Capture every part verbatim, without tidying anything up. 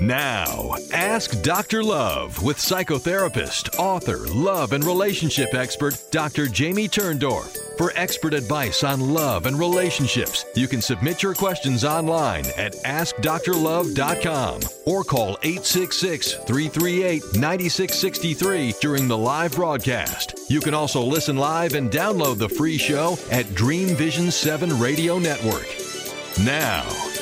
Now, Ask Doctor Love with psychotherapist, author, love, and relationship expert, Doctor Jamie Turndorf. For expert advice on love and relationships, you can submit your questions online at ask dr love dot com or call eight six six, three three eight, nine six six three during the live broadcast. You can also listen live and download the free show at Dream Vision seven Radio Network. Now,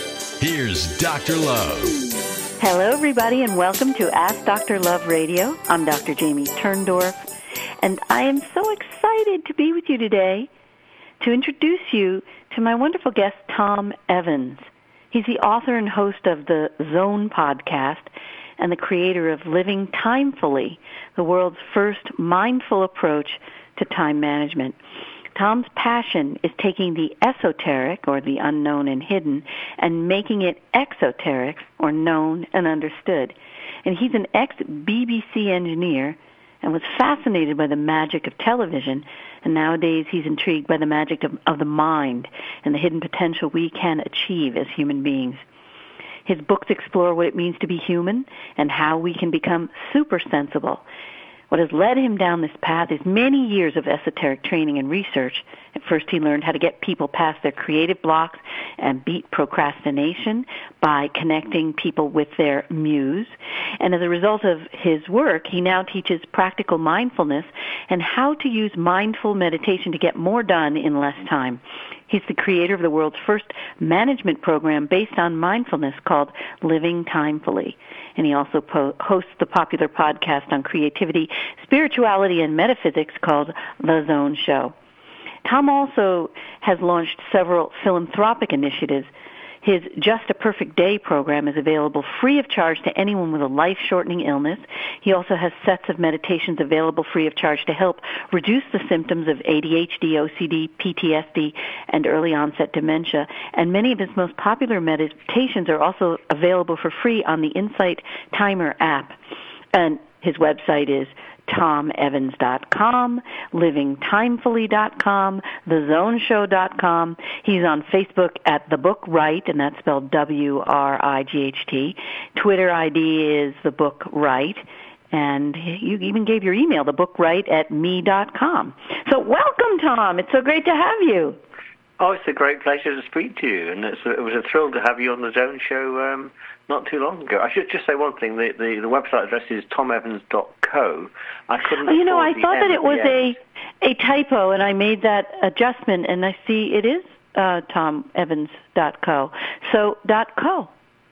here's Doctor Love. Hello, everybody, and welcome to Ask Doctor Love Radio. I'm Doctor Jamie Turndorf, and I am so excited to be with you today to introduce you to my wonderful guest, Tom Evans. He's the author and host of the Zone podcast and the creator of Living Timefully, the world's first mindful approach to time management. Tom's passion is taking the esoteric, or the unknown and hidden, and making it exoteric, or known and understood. And he's an ex-B B C engineer and was fascinated by the magic of television, and nowadays he's intrigued by the magic of, of the mind and the hidden potential we can achieve as human beings. His books explore what it means to be human and how we can become super sensible. What has led him down this path is many years of esoteric training and research. At first, he learned how to get people past their creative blocks and beat procrastination by connecting people with their muse. And as a result of his work, he now teaches practical mindfulness and how to use mindful meditation to get more done in less time. He's the creator of the world's first management program based on mindfulness called Living Timefully. And he also po- hosts the popular podcast on creativity, spirituality, and metaphysics called The Zone Show. Tom also has launched several philanthropic initiatives. His Just a Perfect Day program is available free of charge to anyone with a life-shortening illness. He also has sets of meditations available free of charge to help reduce the symptoms of A D H D, O C D, P T S D, and early-onset dementia. And many of his most popular meditations are also available for free on the Insight Timer app. And his website is tom evans dot com, living timefully dot com, the zone show dot com. He's on Facebook at The Book Right, and that's spelled W R I G H T. Twitter I D is The Book Right. And you even gave your email, the book right at me dot com. So welcome, Tom. It's so great to have you. Oh, it's a great pleasure to speak to you, and it's a, it was a thrill to have you on the Zone Show um, not too long ago. I should just say one thing. The, the, the website address is tom evans dot co. I couldn't oh, you know, I thought M that it was a, a typo, and I made that adjustment, and I see it is uh, tom evans dot co. So, dot .co.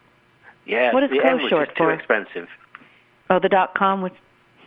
Yeah, what is the co M was short just too for? expensive. Oh, the dot .com was...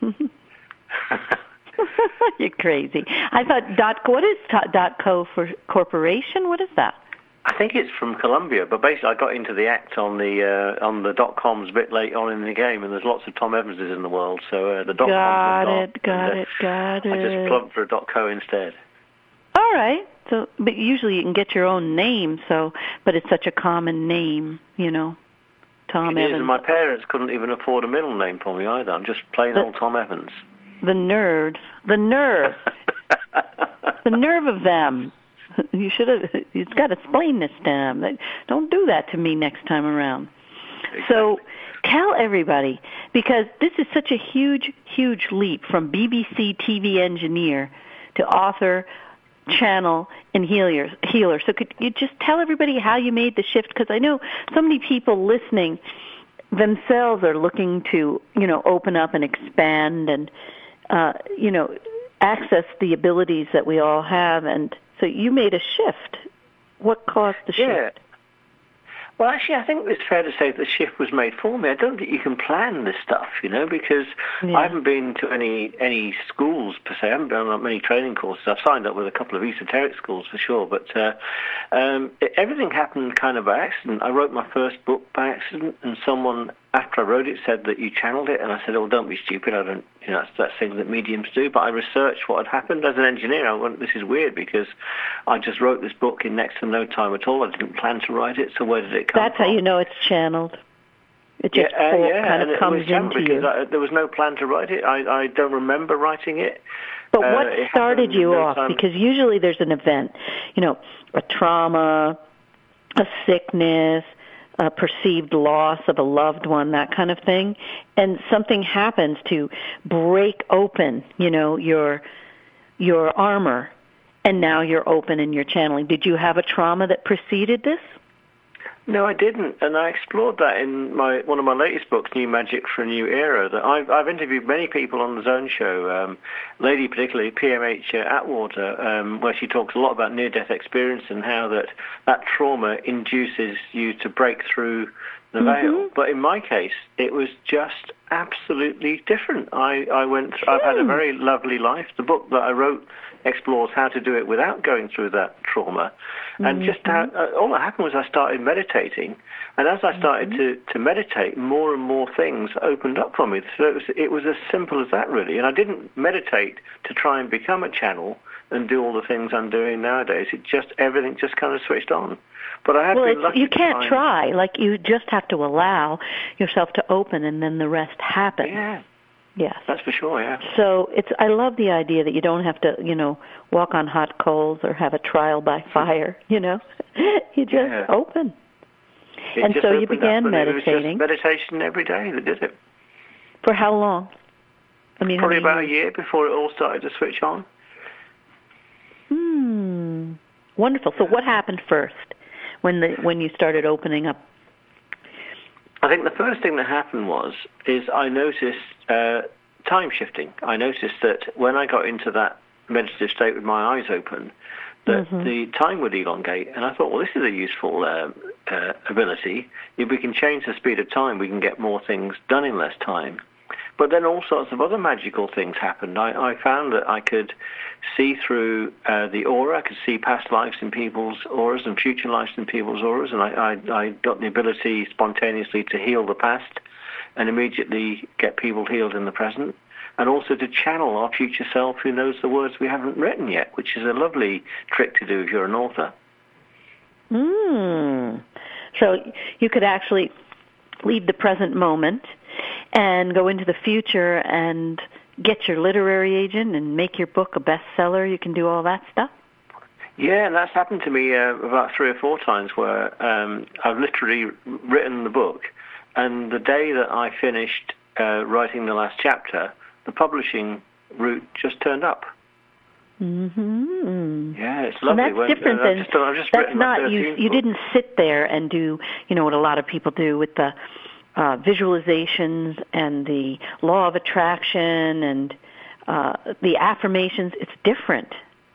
You're crazy. I thought dot. What is dot co for corporation? What is that? I think it's from Columbia, but basically I got into the act on the uh, on the dot coms a bit late on in the game, and there's lots of Tom Evanses in the world, so uh, the dot got coms it, got and, uh, it, got it. I just plugged for a dot co instead. All right. So, but usually you can get your own name. So, but it's such a common name, you know. Tom it Evans. Is, and my parents couldn't even afford a middle name for me either. I'm just plain the, old Tom Evans. The nerd. The nerve. The nerve of them. You should have, you've got to explain this to them. Don't do that to me next time around. Exactly. So tell everybody, because this is such a huge, huge leap from B B C T V engineer to author, channel, and healer. healer. So could you just tell everybody how you made the shift? Because I know so many people listening themselves are looking to, you know, open up and expand and, uh, you know, access the abilities that we all have. And so you made a shift. What caused the shift? Yeah. Well, actually, I think it's fair to say the shift was made for me. I don't think you can plan this stuff, you know, because yeah. I haven't been to any any schools, per se. I haven't been on many training courses. I've signed up with a couple of esoteric schools, for sure. But uh, um, it, everything happened kind of by accident. I wrote my first book by accident, and someone, after I wrote it, said that you channeled it. And I said, oh, don't be stupid. I don't, you know, that's, that's things that mediums do. But I researched what had happened. As an engineer, I went, this is weird, because I just wrote this book in next to no time at all. I didn't plan to write it, so where did it come That's from? how you know it's channeled. It just yeah, uh, yeah, kind of and comes it was channeled into you. I, there was no plan to write it. I, I don't remember writing it. But what uh, started you no off? Time. Because usually there's an event, you know, a trauma, a sickness, a perceived loss of a loved one, that kind of thing, and something happens to break open, you know, your your armor, and now you're open and you're channeling. Did you have a trauma that preceded this? No, I didn't, and I explored that in my one of my latest books, New Magic for a New Era. That I've, I've interviewed many people on the Zone show, um, lady particularly P M H Atwater, um, where she talks a lot about near-death experience and how that that trauma induces you to break through the mm-hmm. veil. But in my case, it was just absolutely different. I, I went. Through, I've had a very lovely life. The book that I wrote explores how to do it without going through that trauma. And mm-hmm. just how, uh, all that happened was I started meditating, and as I started mm-hmm. to, to meditate, more and more things opened up for me. So it was, it was as simple as that, really. And I didn't meditate to try and become a channel and do all the things I'm doing nowadays. It just, everything just kind of switched on. But I have well, been lucky you can't to find... try. Like, you just have to allow yourself to open, and then the rest happens. Yeah. Yes. That's for sure, yeah. So it's. I love the idea that you don't have to, you know, walk on hot coals or have a trial by fire, you know. You just yeah. open. It and just so you began up, meditating. It was just meditation every day that did it. For how long? I mean, Probably about years? a year before it all started to switch on. Hmm. Wonderful. So what happened first when the when you started opening up? I think the first thing that happened was is I noticed uh, time shifting. I noticed that when I got into that meditative state with my eyes open, that mm-hmm. the time would elongate. And I thought, well, this is a useful uh, uh, ability. If we can change the speed of time, we can get more things done in less time. But then all sorts of other magical things happened. I, I found that I could see through uh, the aura. I could see past lives in people's auras and future lives in people's auras, and I, I, I got the ability spontaneously to heal the past and immediately get people healed in the present, and also to channel our future self who knows the words we haven't written yet, which is a lovely trick to do if you're an author. Mm. So you could actually leave the present moment and go into the future and get your literary agent and make your book a bestseller. You can do all that stuff? Yeah, and that's happened to me uh, about three or four times where um, I've literally written the book, and the day that I finished uh, writing the last chapter, the publishing route just turned up. Mm-hmm. Yeah, it's lovely. And that's when, different uh, than, I've just, I've just that's not, you, you didn't sit there and do, you know, what a lot of people do with the Uh, visualizations and the law of attraction and uh, the affirmations. It's different.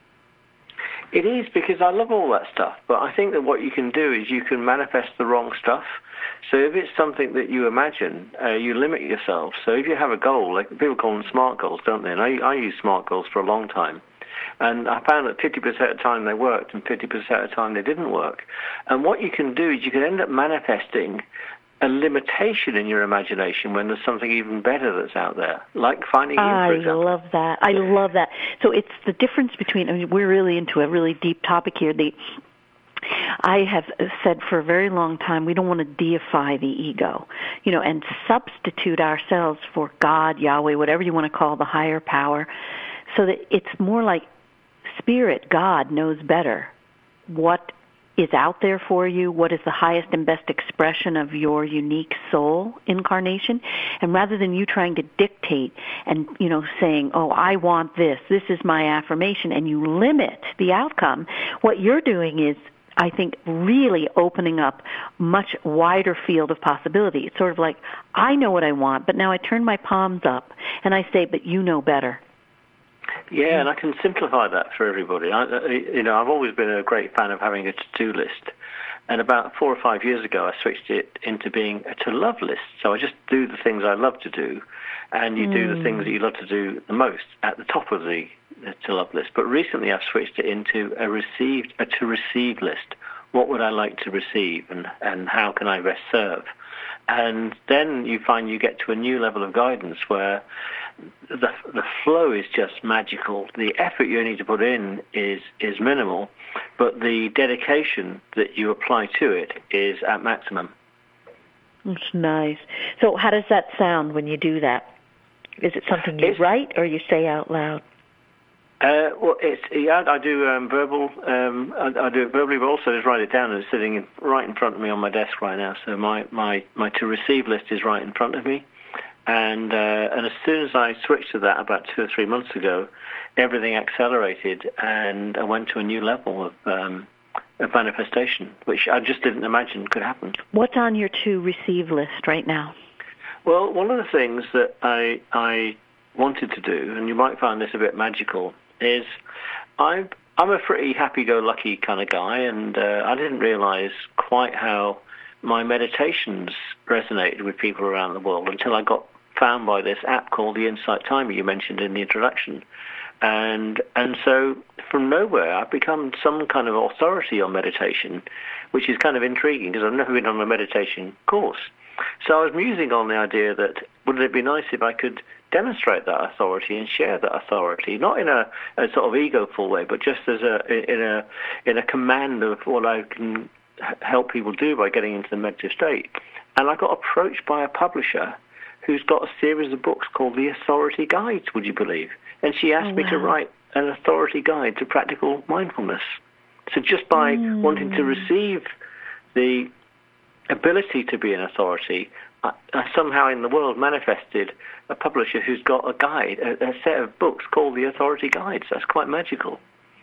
It is, because I love all that stuff, but I think that what you can do is you can manifest the wrong stuff. So if it's something that you imagine, uh, you limit yourself. So if you have a goal, like people call them SMART goals, don't they? And I, I use SMART goals for a long time. And I found that fifty percent of the time they worked and fifty percent of the time they didn't work. And what you can do is you can end up manifesting a limitation in your imagination when there's something even better that's out there, like finding you, for example. I love that. I love that. So it's the difference between, I mean, we're really into a really deep topic here. The, I have said for a very long time, we don't want to deify the ego, you know, and substitute ourselves for God, Yahweh, whatever you want to call the higher power, so that it's more like Spirit, God, knows better what is out there for you, what is the highest and best expression of your unique soul incarnation, and rather than you trying to dictate and, you know, saying, oh, I want this, this is my affirmation, and you limit the outcome, what you're doing is, I think, really opening up much wider field of possibility. It's sort of like, I know what I want, but now I turn my palms up and I say, but you know better. Yeah, and I can simplify that for everybody. I, you know, I've always been a great fan of having a to-do list. And about four or five years ago, I switched it into being a to-love list. So I just do the things I love to do, and you mm. do the things that you love to do the most at the top of the, the to-love list. But recently I've switched it into a received, a to-receive list. What would I like to receive, and, and how can I best serve? And then you find you get to a new level of guidance where the the flow is just magical. The effort you need to put in is, is minimal, but the dedication that you apply to it is at maximum. That's nice. So how does that sound when you do that? Is it something you it's, write or you say out loud? Uh, well, it's yeah. I do um, verbal. Um, I, I do it verbally, but also just write it down. And it's sitting in, right in front of me on my desk right now. So my, my, my to receive list is right in front of me, and uh, and as soon as I switched to that about two or three months ago, everything accelerated, and I went to a new level of um, of manifestation, which I just didn't imagine could happen. What's on your to receive list right now? Well, one of the things that I I wanted to do, and you might find this a bit magical, is I'm I'm a pretty happy-go-lucky kind of guy, and uh, I didn't realize quite how my meditations resonated with people around the world until I got found by this app called the Insight Timer you mentioned in the introduction. And and so from nowhere, I've become some kind of authority on meditation, which is kind of intriguing because I've never been on a meditation course. So I was musing on the idea that wouldn't it be nice if I could demonstrate that authority and share that authority, not in a, a sort of egoful way, but just as a in a in a command of what I can help people do by getting into the meditative state. And I got approached by a publisher who's got a series of books called The Authority Guides, would you believe? And she asked oh, wow. me to write an authority guide to practical mindfulness. So just by mm. wanting to receive the ability to be an authority, I, I somehow in the world manifested a publisher who's got a guide, a, a set of books called The Authority Guides. That's quite magical.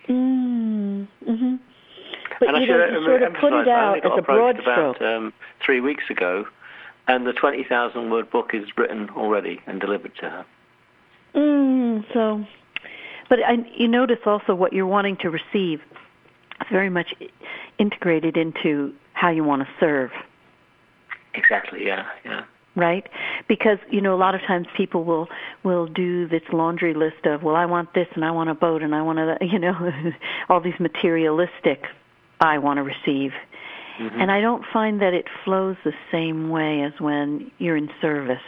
Mm. Mm-hmm. But and you, I should know, you sort of put it out as a broad about, stroke. Um, three weeks ago, and the twenty thousand word book is written already and delivered to her. Mm, so, but I, you notice also what you're wanting to receive is very much integrated into how you want to serve. Exactly, yeah, yeah. Right? Because, you know, a lot of times people will, will do this laundry list of, well, I want this and I want a boat and I want to, you know, all these materialistic I want to receive. Mm-hmm. And I don't find that it flows the same way as when you're in service.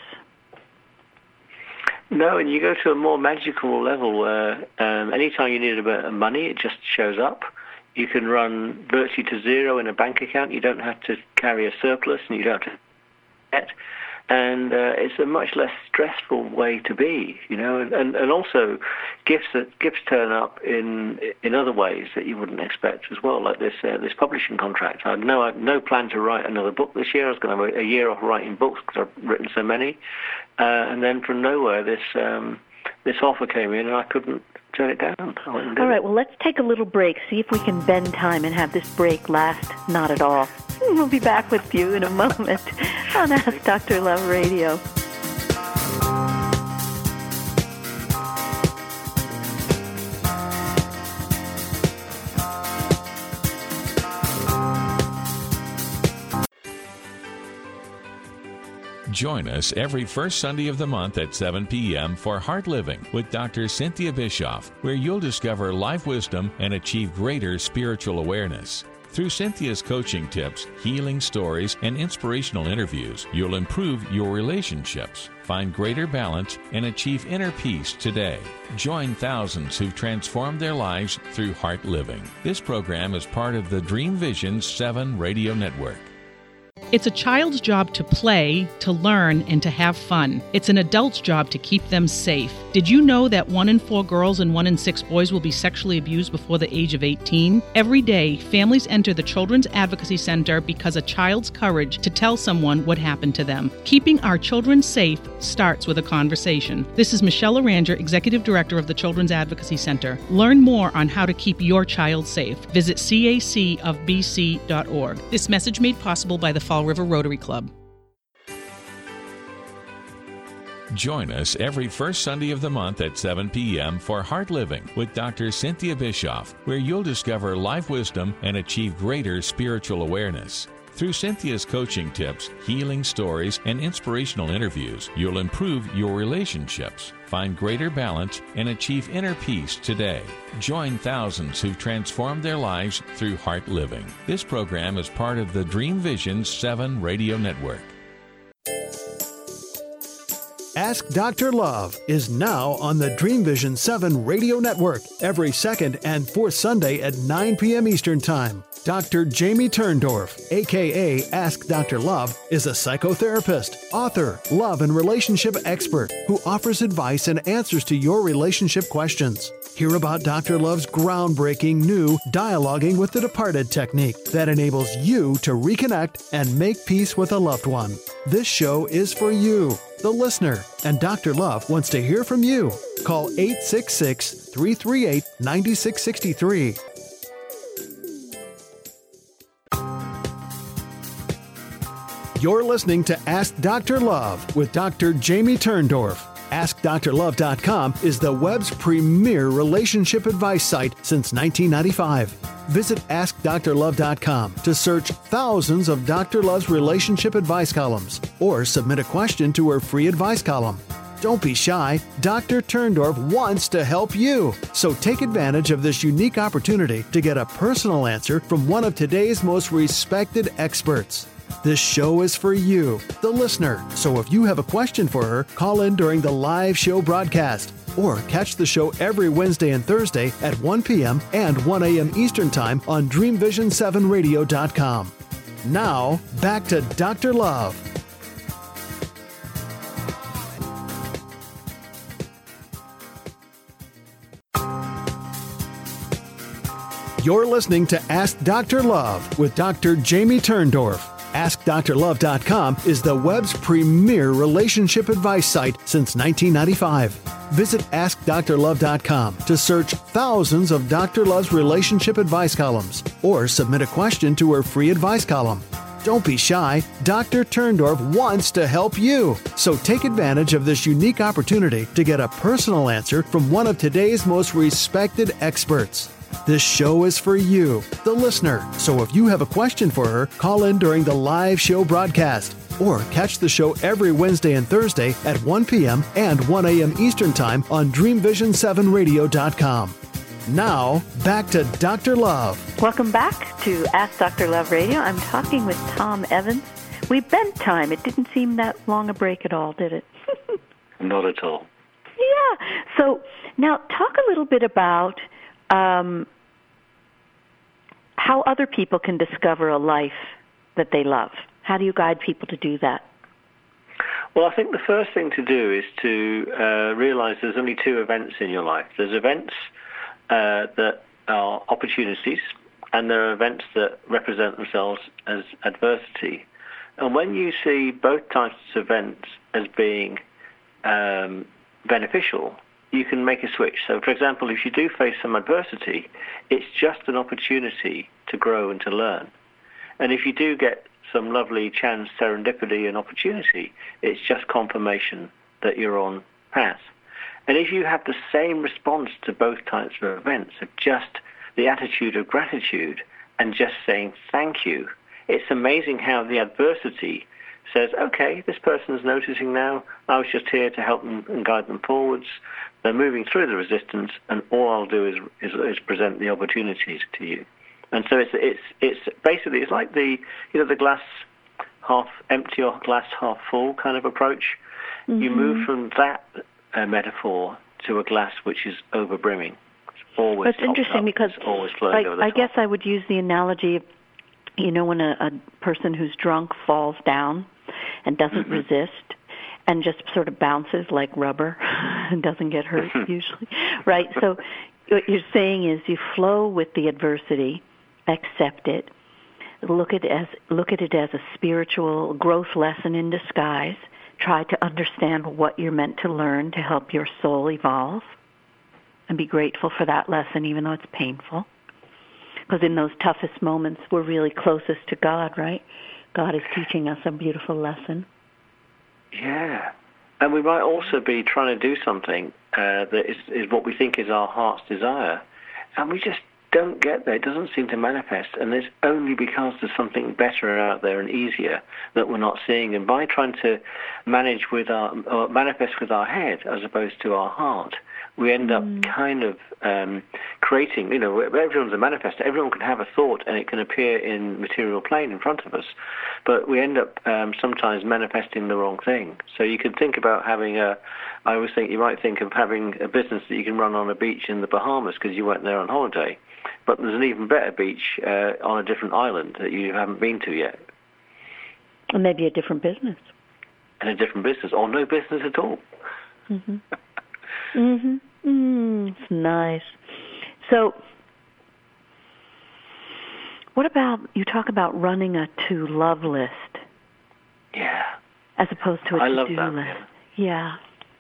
No, and you go to a more magical level where um, anytime you need a bit of money, it just shows up. You can run virtually to zero in a bank account. You don't have to carry a surplus, and you don't have to debt. And uh, it's a much less stressful way to be, you know. And, and, and also, gifts that gifts turn up in in other ways that you wouldn't expect as well, like this uh, this publishing contract. I had no I had no plan to write another book this year. I was going to have a year off writing books because I've written so many. Uh, and then from nowhere, this um, this offer came in, and I couldn't turn it down. I went and did all right, it. well, let's take a little break, see if we can bend time and have this break last not at all. We'll be back with you in a moment on Ask Doctor Love Radio. Join us every first Sunday of the month at seven p.m. for Heart Living with Doctor Cynthia Bischoff, where you'll discover life wisdom and achieve greater spiritual awareness. Through Cynthia's coaching tips, healing stories, and inspirational interviews, you'll improve your relationships, find greater balance, and achieve inner peace today. Join thousands who've transformed their lives through Heart Living. This program is part of the Dream Vision seven Radio Network. It's a child's job to play, to learn, and to have fun. It's an adult's job to keep them safe. Did you know that one in four girls and one in six boys will be sexually abused before the age of eighteen? Every day, families enter the Children's Advocacy Center because a child's courage to tell someone what happened to them. Keeping our children safe starts with a conversation. This is Michelle Aranger, Executive Director of the Children's Advocacy Center. Learn more on how to keep your child safe. Visit C A C of B C dot org. This message made possible by the Fall River Rotary Club. Join us every first Sunday of the month at seven p.m. for Heart Living with Doctor Cynthia Bischoff, where you'll discover life wisdom and achieve greater spiritual awareness. Through Cynthia's coaching tips, healing stories, and inspirational interviews, you'll improve your relationships, find greater balance, and achieve inner peace today. Join thousands who've transformed their lives through Heart Living. This program is part of the Dream Vision seven Radio Network. Ask Doctor Love is now on the Dream Vision seven Radio Network every second and fourth Sunday at nine p.m. Eastern Time. Doctor Jamie Turndorf, a k a. Ask Doctor Love, is a psychotherapist, author, love and relationship expert who offers advice and answers to your relationship questions. Hear about Doctor Love's groundbreaking new Dialoguing with the Departed technique that enables you to reconnect and make peace with a loved one. This show is for you, the listener, and Doctor Love wants to hear from you. Call eight six six, three three eight, nine six six three. You're listening to Ask Doctor Love with Doctor Jamie Turndorf. Ask Dr Love dot com is the web's premier relationship advice site since nineteen ninety-five. Visit Ask Dr Love dot com to search thousands of Doctor Love's relationship advice columns or submit a question to her free advice column. Don't be shy. Doctor Turndorf wants to help you. So take advantage of this unique opportunity to get a personal answer from one of today's most respected experts. This show is for you, the listener. So if you have a question for her, call in during the live show broadcast or catch the show every Wednesday and Thursday at one p.m. and one a.m. Eastern Time on dream vision seven radio dot com. Now, back to Doctor Love. You're listening to Ask Doctor Love with Doctor Jamie Turndorf. Ask Dr Love dot com is the web's premier relationship advice site since nineteen ninety-five. Visit Ask Dr Love dot com to search thousands of Doctor Love's relationship advice columns or submit a question to her free advice column. Don't be shy. Doctor Turndorf wants to help you. So take advantage of this unique opportunity to get a personal answer from one of today's most respected experts. This show is for you, the listener. So if you have a question for her, call in during the live show broadcast or catch the show every Wednesday and Thursday at one p.m. and one a.m. Eastern Time on dream vision seven radio dot com. Now, back to Doctor Love. Welcome back to Ask Doctor Love Radio. I'm talking with Tom Evans. We bent time. It didn't seem that long a break at all, did it? Not at all. Yeah. So now talk a little bit about Um, how other people can discover a life that they love. How do you guide people to do that? Well, I think the first thing to do is to uh, realize there's only two events in your life. There's events uh, that are opportunities, and there are events that represent themselves as adversity. And when you see both types of events as being um, beneficial, you can make a switch. So, for example, if you do face some adversity, it's just an opportunity to grow and to learn. And if you do get some lovely chance, serendipity and opportunity, it's just confirmation that you're on path. And if you have the same response to both types of events, of just the attitude of gratitude and just saying thank you, it's amazing how the adversity says, okay, this person's noticing now, I was just here to help them and guide them forwards. They're moving through the resistance, and all I'll do is, is, is present the opportunities to you. And so it's it's it's basically it's like the you know the glass half empty or glass half full kind of approach. Mm-hmm. You move from that uh, metaphor to a glass which is over brimming. It's always. That's interesting up, because always flowing I, over the I top. guess I would use the analogy of, you know, when a, a person who's drunk falls down and doesn't mm-hmm. resist and just sort of bounces like rubber and doesn't get hurt usually, right? So what you're saying is you flow with the adversity, accept it, look at it as look at it as a spiritual growth lesson in disguise, try to understand what you're meant to learn to help your soul evolve, and be grateful for that lesson even though it's painful. Because in those toughest moments, we're really closest to God, right? God is teaching us a beautiful lesson. Yeah. And we might also be trying to do something uh, that is, is what we think is our heart's desire. And we just don't get there. It doesn't seem to manifest. And it's only because there's something better out there and easier that we're not seeing. And by trying to manage with our, or manifest with our head as opposed to our heart, we end up Mm. kind of um, creating, you know, everyone's a manifestor. Everyone can have a thought and it can appear in material plane in front of us. But we end up um, sometimes manifesting the wrong thing. So you can think about having a, I always think you might think of having a business that you can run on a beach in the Bahamas because you went there on holiday. But there's an even better beach uh, on a different island that you haven't been to yet. Or maybe a different business. And a different business, or no business at all. Mm-hmm. mm-hmm. Mm, it's nice. So, what about, you talk about running a to-love list. Yeah. As opposed to a I to-do love that, list. yeah. Yeah.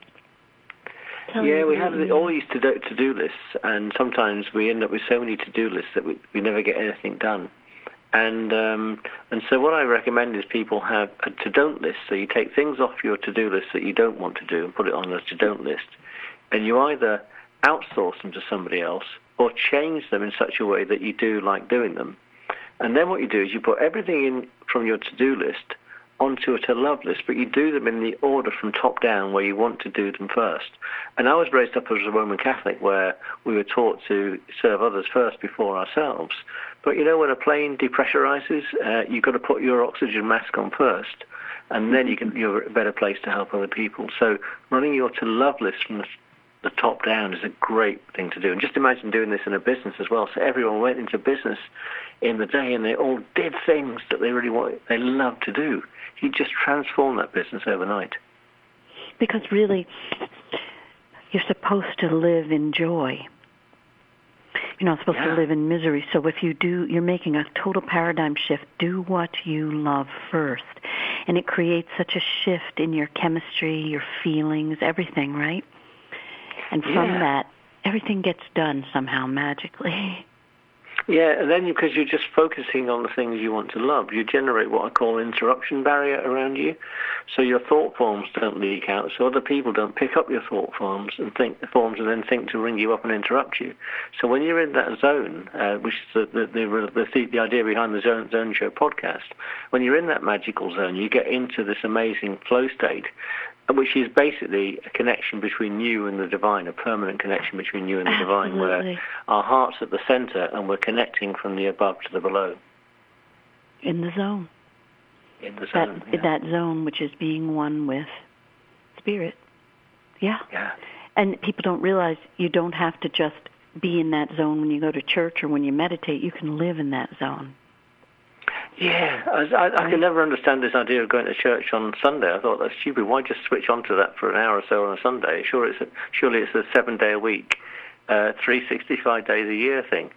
Tell Yeah, me we what have you the, all these to-do, to-do lists, and sometimes we end up with so many to-do lists that we, we never get anything done. And um, and so what I recommend is people have a to-don't list. So you take things off your to-do list that you don't want to do and put it on a to-don't list. And you either outsource them to somebody else or change them in such a way that you do like doing them. And then what you do is you put everything in from your to-do list onto a to-love list, but you do them in the order from top down where you want to do them first. And I was raised up as a Roman Catholic where we were taught to serve others first before ourselves. But you know, when a plane depressurizes, uh, you've got to put your oxygen mask on first, and then you can, you're a better place to help other people. So running your to-love list from the, the top down is a great thing to do. And just imagine doing this in a business as well. So everyone went into business in the day and they all did things that they really want, they love to do. You just transform that business overnight. Because really, you're supposed to live in joy. You're not supposed Yeah. to live in misery. So if you do, you're making a total paradigm shift. Do what you love first. And it creates such a shift in your chemistry, your feelings, everything, right? And from Yeah. that, everything gets done somehow magically. Yeah, and then because you're just focusing on the things you want to love, you generate what I call an interruption barrier around you. So your thought forms don't leak out, so other people don't pick up your thought forms and think forms and then think to ring you up and interrupt you. So when you're in that zone, uh, which is the the, the the the idea behind the Zone Zone Show podcast, when you're in that magical zone, you get into this amazing flow state, which is basically a connection between you and the divine, a permanent connection between you and the divine, Absolutely. where our heart's at the center and we're connecting from the above to the below. In the zone. In the That, zone, yeah. that zone, which is being one with spirit. Yeah. Yeah. And people don't realize you don't have to just be in that zone when you go to church or when you meditate. You can live in that zone. Yeah, I, I, I can never understand this idea of going to church on Sunday. I thought that's stupid. Why just switch on to that for an hour or so on a Sunday? Sure, it's a, surely it's a seven-day-a-week, uh, three hundred sixty-five days a year thing.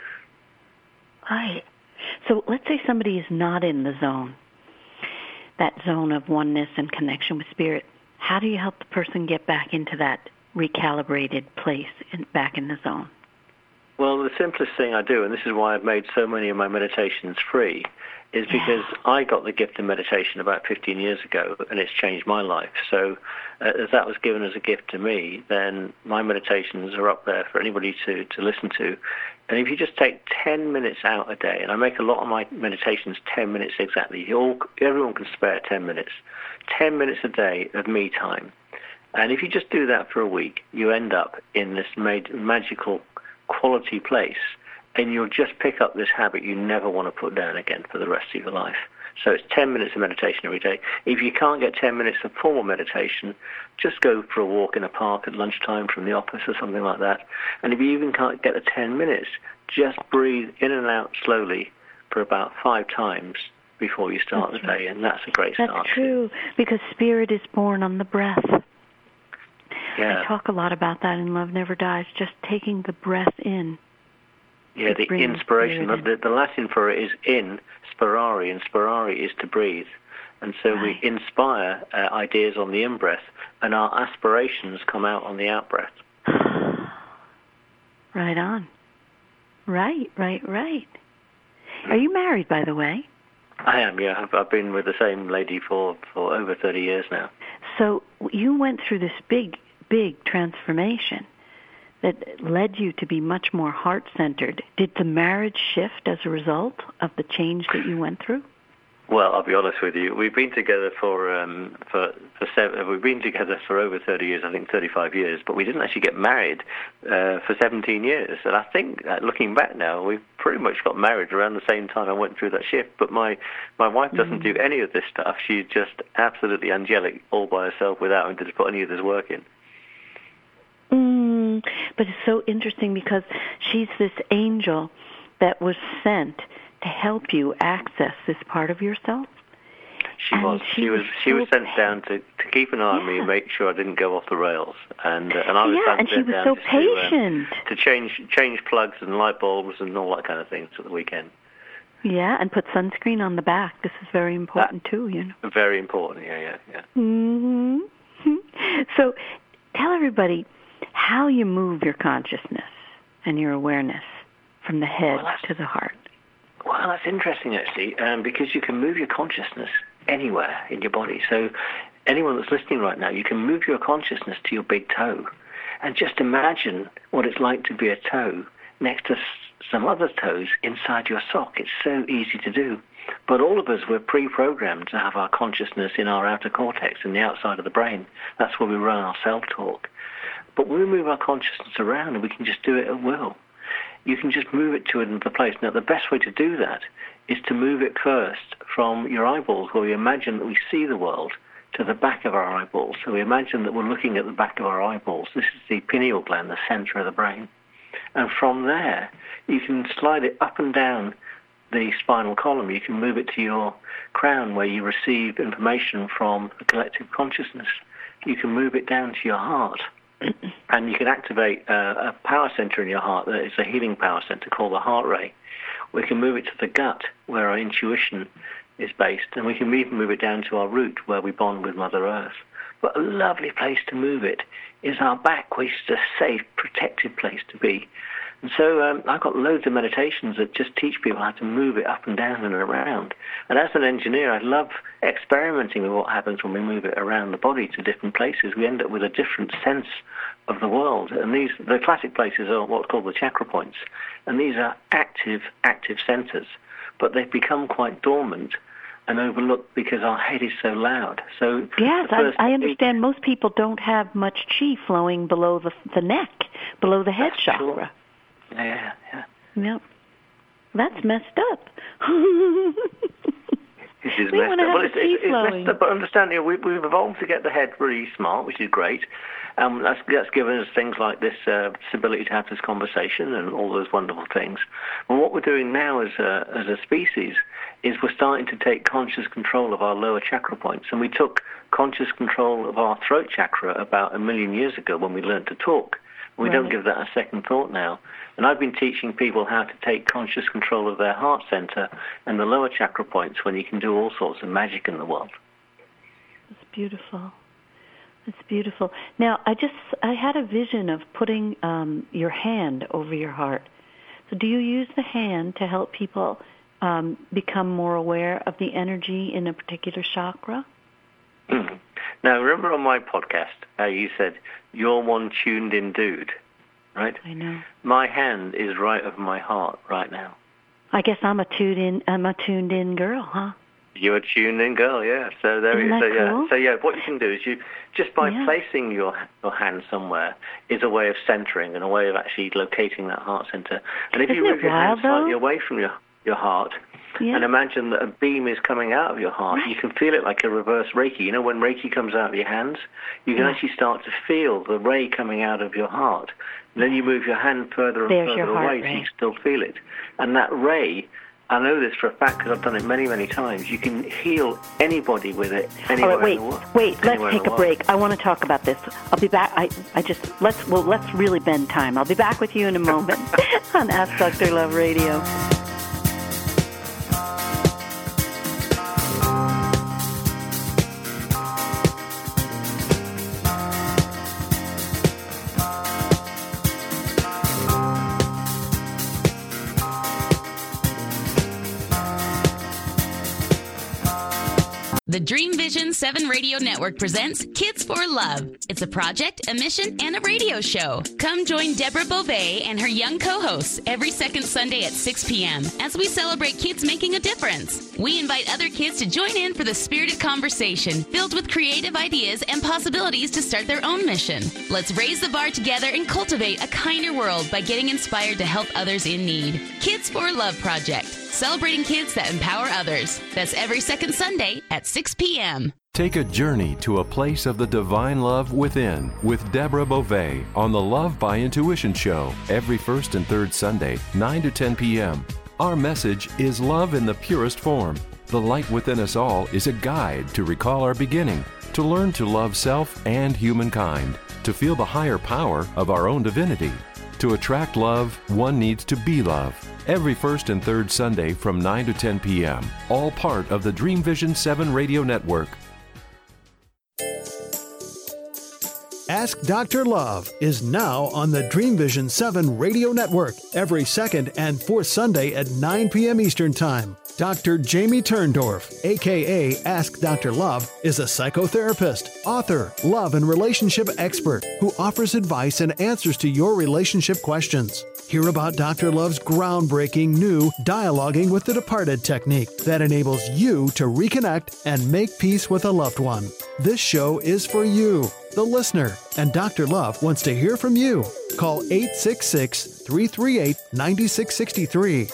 Right. So let's say somebody is not in the zone, that zone of oneness and connection with spirit. How do you help the person get back into that recalibrated place and back in the zone? Well, the simplest thing I do, and this is why I've made so many of my meditations free, is because Yeah. I got the gift of meditation about fifteen years ago, and it's changed my life. So uh, as that was given as a gift to me, then my meditations are up there for anybody to, to listen to. And if you just take ten minutes out a day, and I make a lot of my meditations ten minutes exactly, you all, everyone can spare ten minutes, ten minutes a day of me time. And if you just do that for a week, you end up in this made, magical quality place, and you'll just pick up this habit you never want to put down again for the rest of your life. So it's ten minutes of meditation every day. If you can't get ten minutes of formal meditation, just go for a walk in a park at lunchtime from the office or something like that. And if you even can't get the ten minutes, just breathe in and out slowly for about five times before you start That's the right. day, and that's a great That's start. true, because spirit is born on the breath. Yeah. I talk a lot about that in Love Never Dies, just taking the breath in. Yeah, the bring the inspiration. spirit The, the Latin for it is in, spirare, and spirare is to breathe. And so Right. we inspire uh, ideas on the in-breath, and our aspirations come out on the out-breath. Right on. Right, right, right. Are you married, by the way? I am, yeah. I've, I've been with the same lady for, for over thirty years now. So you went through this big, big transformation that led you to be much more heart-centered. Did the marriage shift as a result of the change that you went through? Well, I'll be honest with you. We've been together for um, for for seven. We've been together for over thirty years. I think thirty-five years. But we didn't actually get married uh, for seventeen years. And I think, uh, looking back now, we've pretty much got married around the same time I went through that shift. But my my wife doesn't mm-hmm. do any of this stuff. She's just absolutely angelic, all by herself, without having to put any of this work in. Mm, but it's so interesting because she's this angel that was sent to help you access this part of yourself. She and was. She, she was. was she so was sent down to, to keep an eye yeah. on me and make sure I didn't go off the rails. And uh, and I was yeah, and she was down so to, patient uh, to change change plugs and light bulbs and all that kind of thing for the weekend. Yeah, and put sunscreen on the back. This is very important that, too. You know. Very important. Yeah, yeah, yeah. Mm-hmm. So, tell everybody how you move your consciousness and your awareness from the head well, to the heart. Well, that's interesting, actually, um, because you can move your consciousness anywhere in your body. So anyone that's listening right now, you can move your consciousness to your big toe and just imagine what it's like to be a toe next to s- some other toes inside your sock. It's so easy to do. But all of us were pre-programmed to have our consciousness in our outer cortex, in the outside of the brain. That's where we run our self-talk. But when we move our consciousness around, we can just do it at will. You can just move it to another place. Now, the best way to do that is to move it first from your eyeballs, where we imagine that we see the world, to the back of our eyeballs. So we imagine that we're looking at the back of our eyeballs. This is the pineal gland, the center of the brain. And from there, you can slide it up and down the spinal column. You can move it to your crown, where you receive information from the collective consciousness. You can move it down to your heart. And you can activate uh, a power center in your heart that is a healing power center called the heart ray. We can move it to the gut, where our intuition is based, and we can even move it down to our root, where we bond with Mother Earth. But a lovely place to move it is our back, which is a safe, protected place to be. And so um, I've got loads of meditations that just teach people how to move it up and down and around. And as an engineer, I love experimenting with what happens when we move it around the body to different places. We end up with a different sense of the world. And these, the classic places are what's called the chakra points. And these are active, active centers. But they've become quite dormant and overlooked because our head is so loud. So yes, I, I understand most people don't have much chi flowing below the, the neck, below the head chakra. Sure. Yeah, yeah. Yep. That's messed up. This is we messed up. Well, it's, it's, it's messed up, but understand, you know, we, we've evolved to get the head really smart, which is great. Um, that's, that's given us things like this uh, this ability to have this conversation and all those wonderful things. And what we're doing now as a, as a species is we're starting to take conscious control of our lower chakra points. And we took conscious control of our throat chakra about a million years ago when we learned to talk. We right. don't give that a second thought now. And I've been teaching people how to take conscious control of their heart center and the lower chakra points when you can do all sorts of magic in the world. It's beautiful. It's beautiful. Now, I just, I had a vision of putting um, your hand over your heart. So do you use the hand to help people um, become more aware of the energy in a particular chakra? Mm. Now, remember on my podcast, uh, you said, you're one tuned-in dude, right? I know. My hand is right over my heart right now. I guess I'm a tuned-in, I'm a tuned-in girl, huh? You're a tuned-in girl, yeah. So there Isn't you that so, yeah. cool? So yeah, what you can do is you just by yeah. placing your your hand somewhere is a way of centering and a way of actually locating that heart center. And if Isn't you move your wild, hand slightly though? away from your your heart. Yeah. And imagine that a beam is coming out of your heart. Right. You can feel it like a reverse Reiki. You know, when Reiki comes out of your hands, you can yeah. actually start to feel the ray coming out of your heart. And then you move your hand further and There's further your heart away ray. so you still feel it. And that ray, I know this for a fact because I've done it many, many times, you can heal anybody with it anywhere All right, wait, in the world. wait, let's Anywhere in take the a world. break. I want to talk about this. I'll be back. I, I just, let's, well, let's really bend time. I'll be back with you in a moment on Ask Doctor Love Radio. The Dream Vision seven Radio Network presents Kids for Love. It's a project, a mission, and a radio show. Come join Deborah Beauvais and her young co-hosts every second Sunday at six p.m. as we celebrate kids making a difference. We invite other kids to join in for the spirited conversation filled with creative ideas and possibilities to start their own mission. Let's raise the bar together and cultivate a kinder world by getting inspired to help others in need. Kids for Love Project. Celebrating kids that empower others. That's every second Sunday at six p.m. Take a journey to a place of the divine love within with Deborah Beauvais on the Love by Intuition Show every first and third Sunday, nine to ten p.m. Our message is love in the purest form. The light within us all is a guide to recall our beginning, to learn to love self and humankind, to feel the higher power of our own divinity. To attract love, one needs to be love. Every first and third Sunday from nine to ten p.m. All part of the Dream Vision seven Radio Network. Ask Doctor Love is now on the Dream Vision seven Radio Network every second and fourth Sunday at nine p.m. Eastern Time. Doctor Jamie Turndorf, a k a. Ask Doctor Love, is a psychotherapist, author, love and relationship expert who offers advice and answers to your relationship questions. Hear about Doctor Love's groundbreaking new Dialoguing with the Departed technique that enables you to reconnect and make peace with a loved one. This show is for you, the listener, and Doctor Love wants to hear from you. Call eight six six, three three eight, nine six six three.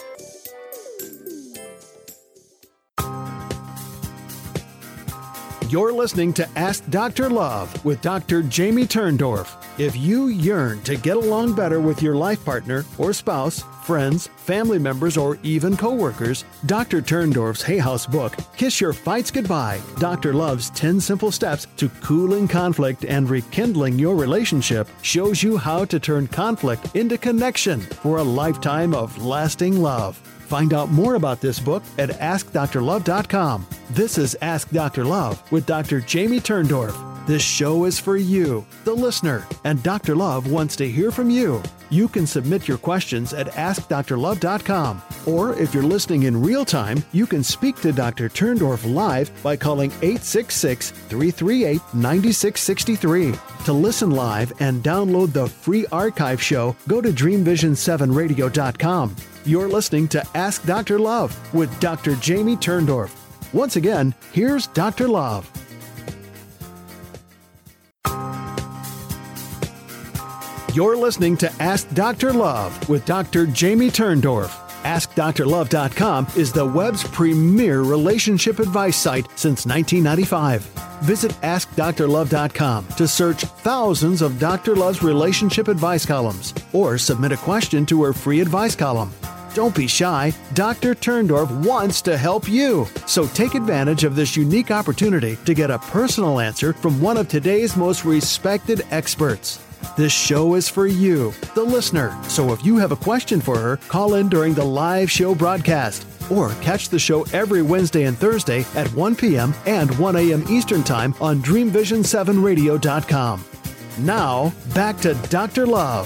You're listening to Ask Doctor Love with Doctor Jamie Turndorf. If you yearn to get along better with your life partner or spouse, friends, family members, or even coworkers, Doctor Turndorf's Hay House book, Kiss Your Fights Goodbye, Doctor Love's ten Simple Steps to Cooling Conflict and Rekindling Your Relationship, shows you how to turn conflict into connection for a lifetime of lasting love. Find out more about this book at ask dr love dot com. This is Ask Doctor Love with Doctor Jamie Turndorf. This show is for you, the listener, and Doctor Love wants to hear from you. You can submit your questions at ask dr love dot com. Or if you're listening in real time, you can speak to Doctor Turndorf live by calling eight six six, three three eight, nine six six three. To listen live and download the free archive show, go to dream vision seven radio dot com. You're listening to Ask Doctor Love with Doctor Jamie Turndorf. Once again, here's Doctor Love. You're listening to Ask Doctor Love with Doctor Jamie Turndorf. ask dr love dot com is the web's premier relationship advice site since nineteen ninety-five. Visit ask dr love dot com to search thousands of Doctor Love's relationship advice columns or submit a question to her free advice column. Don't be shy. Doctor Turndorf wants to help you. So take advantage of this unique opportunity to get a personal answer from one of today's most respected experts. This show is for you, the listener. So if you have a question for her, call in during the live show broadcast or catch the show every Wednesday and Thursday at one p.m. and one a.m. Eastern Time on dream vision seven radio dot com. Now, back to Doctor Love.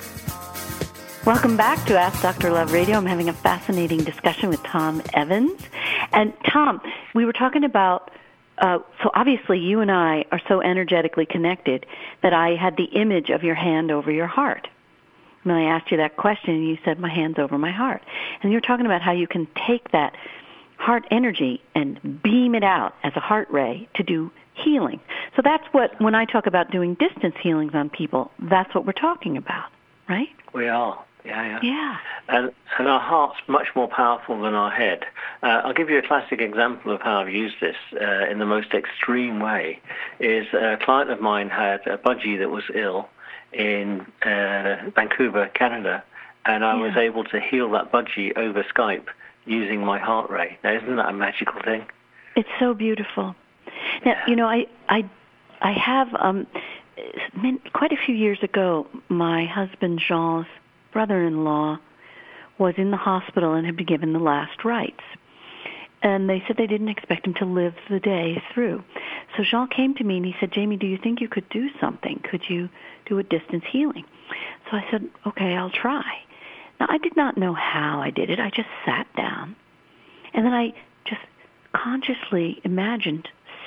Welcome back to Ask Doctor Love Radio. I'm having a fascinating discussion with Tom Evans. And Tom, we were talking about, uh, so obviously you and I are so energetically connected that I had the image of your hand over your heart. When I asked you that question, and you said, my hand's over my heart. And you're talking about how you can take that heart energy and beam it out as a heart ray to do healing. So that's what, when I talk about doing distance healings on people, that's what we're talking about, right? We are. Yeah, yeah. Yeah. And, and our heart's much more powerful than our head. Uh, I'll give you a classic example of how I've used this uh, in the most extreme way. Is a client of mine had a budgie that was ill in uh, Vancouver, Canada, and I yeah. was able to heal that budgie over Skype using my heart ray. Now, isn't that a magical thing? It's so beautiful. Now, yeah. you know, I, I, I have, um, quite a few years ago, my husband Jean's brother-in-law was in the hospital and had been given the last rites. And they said they didn't expect him to live the day through. So Jean came to me and he said, Jamie, do you think you could do something? Could you do a distance healing? So I said, okay, I'll try. Now, I did not know how I did it. I just sat down. And then I just consciously imagined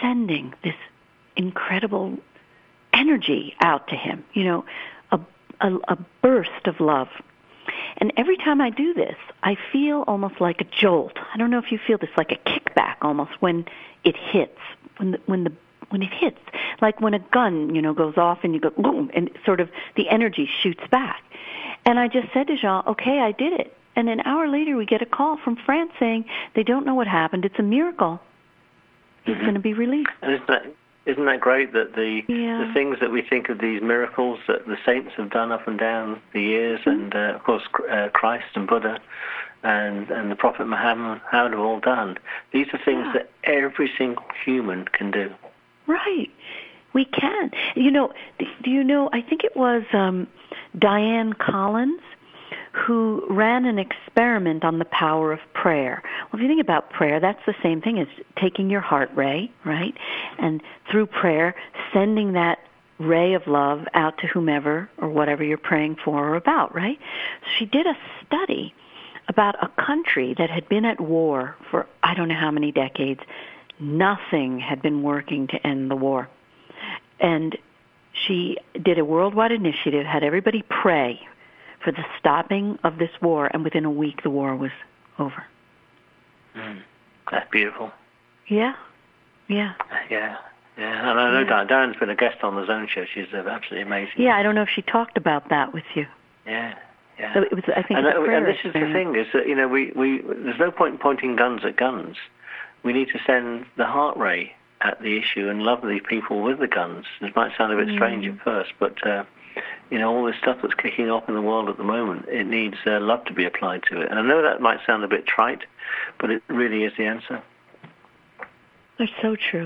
sending this incredible energy out to him, you know, a, a, a burst of love. And every time I do this, I feel almost like a jolt. I don't know if you feel this, like a kickback almost when it hits, when the, when the when it hits, like when a gun, you know, goes off and you go boom, and sort of the energy shoots back. And I just said to Jean, okay, I did it. And an hour later, we get a call from France saying they don't know what happened. It's a miracle. He's mm-hmm. going to be released. And isn't that, isn't that great that the yeah. the things that we think of these miracles that the saints have done up and down the years, mm-hmm. and uh, of course uh, Christ and Buddha and and the Prophet Muhammad have all done. These are things yeah. that every single human can do. Right. We can. You know, do you know, I think it was um, Diane Collins who ran an experiment on the power of prayer. Well, if you think about prayer, that's the same thing as taking your heart ray, right? And through prayer, sending that ray of love out to whomever or whatever you're praying for or about, right? She did a study about a country that had been at war for I don't know how many decades. Nothing had been working to end the war. And she did a worldwide initiative, had everybody pray for the stopping of this war, and within a week the war was over. Mm, that's beautiful. Yeah, yeah. Yeah, yeah. And I know yeah. Diane's been a guest on the Zone Show. She's uh, absolutely amazing. Yeah, I don't know if she talked about that with you. Yeah, yeah. So it was, I think and, it was uh, and this is the thing, is that, you know, we, we there's no point in pointing guns at guns. We need to send the heart ray at the issue and love the people with the guns. It might sound a bit mm. strange at first, but, uh, you know, all this stuff that's kicking off in the world at the moment, it needs uh, love to be applied to it. And I know that might sound a bit trite, but it really is the answer. That's so true.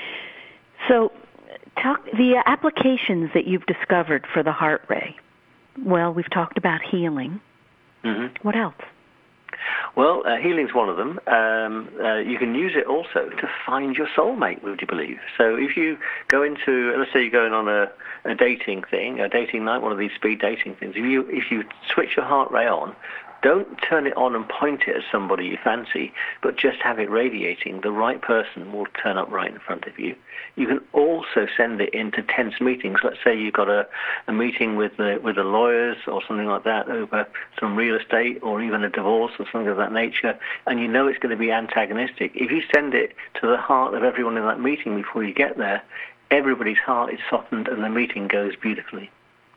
So talk the applications that you've discovered for the heart ray. Well, we've talked about healing. Mm-hmm. What else? Well, uh, healing's one of them. Um, uh, you can use it also to find your soulmate, would you believe? So if you go into, let's say you're going on a, a dating thing, a dating night, one of these speed dating things, if you if you switch your heart ray on, don't turn it on and point it at somebody you fancy, but just have it radiating. The right person will turn up right in front of you. You can also send it into tense meetings. Let's say you've got a, a meeting with the, with the lawyers or something like that over some real estate or even a divorce or something of that nature, and you know it's going to be antagonistic. If you send it to the heart of everyone in that meeting before you get there, everybody's heart is softened and the meeting goes beautifully.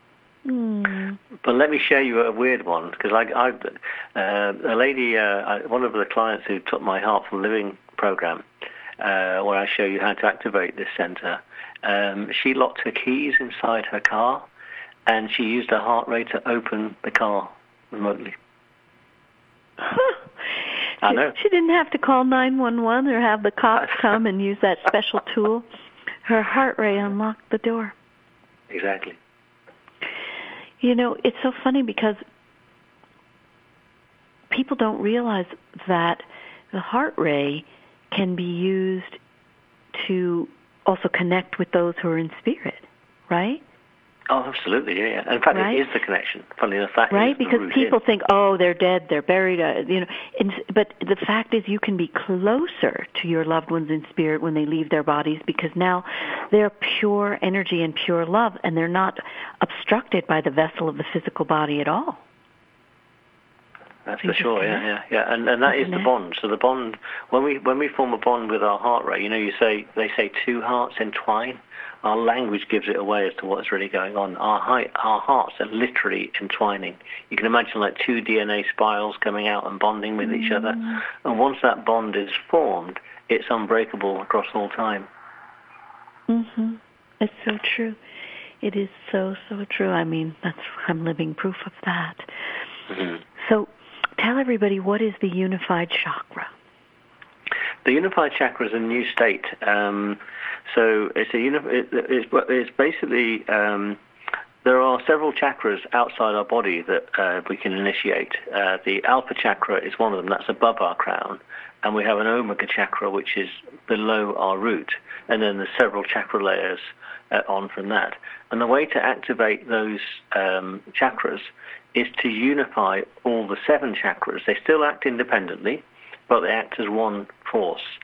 Mm. But let me share you a weird one, because I, I, uh, a lady, uh, I, one of the clients who took my Heartful Living program, uh, where I show you how to activate this center, um, she locked her keys inside her car, and she used her heart rate to open the car remotely. Huh. I know. She didn't have to call nine one one or have the cops come and use that special tool. Her heart rate unlocked the door. Exactly. You know, it's so funny because people don't realize that the heart ray can be used to also connect with those who are in spirit, right? Oh, absolutely, yeah, yeah. In fact, right? it is the connection. Funny enough, that right? is the Because root people in. think, oh, they're dead, they're buried, uh, you know. And, but the fact is, you can be closer to your loved ones in spirit when they leave their bodies, because now they're pure energy and pure love, and they're not obstructed by the vessel of the physical body at all. That's for sure, yeah, yeah, yeah, and and that is the bond. So the bond, when we when we form a bond with our heart rate, you know, you say they say two hearts entwine. Our language gives it away as to what's really going on. Our height, our hearts are literally entwining. You can imagine like two D N A spirals coming out and bonding with each other. And once that bond is formed, it's unbreakable across all time. Mm-hmm. It's so true. It is so, so true. I mean, that's I'm living proof of that. Mm-hmm. So tell everybody, what is the unified chakra? The unified chakra is a new state. Um, so it's a uni- it, it's, it's basically um, there are several chakras outside our body that uh, we can initiate. Uh, the alpha chakra is one of them. That's above our crown, and we have an omega chakra, which is below our root, and then there's several chakra layers uh, on from that. And the way to activate those um, chakras is to unify all the seven chakras. They still act independently, but they act as one force.